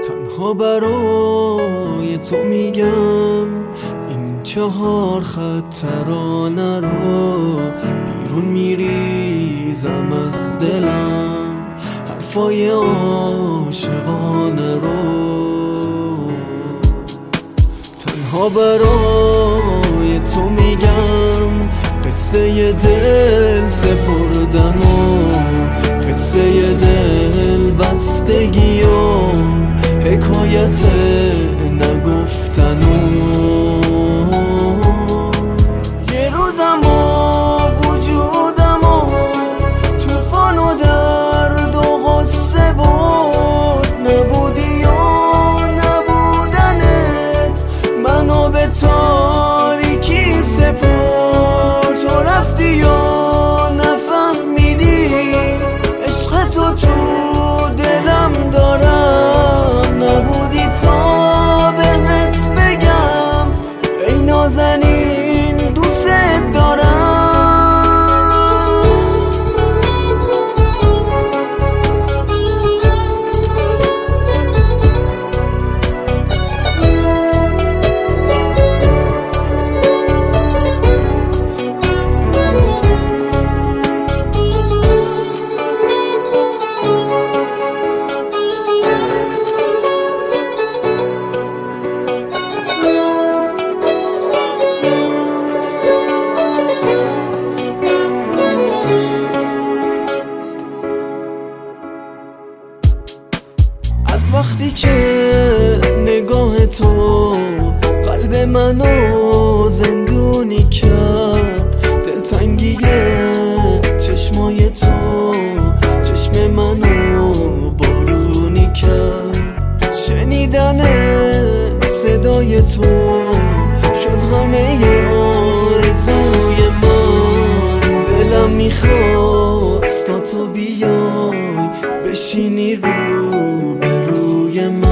تنها برای تو میگم این 4 خط ترانه رو بیرون میریزم از دلم، حرفای عاشقانه رو. تنها برای تو میگم قصه دل سپردن و قصه دل بستگی و حکایت نگفتن و یه روزم و وجودم و توفان و درد و غصه بود، نبودی و نبودنت منو به تاریکی سپرد. تو رفتی و نفهمیدی عشق تو دلم دارم، نبودی تا بهت بگم ای نازنین دوست دارم. از وقتی که نگاه تو قلب منو زندونی کرد، دلتنگی چشمای تو چشم منو بارونی کرد، شنیدن صدای تو شد همه آرزوی من. دلم میخواست تا تو بیای بشینی رو به روی من.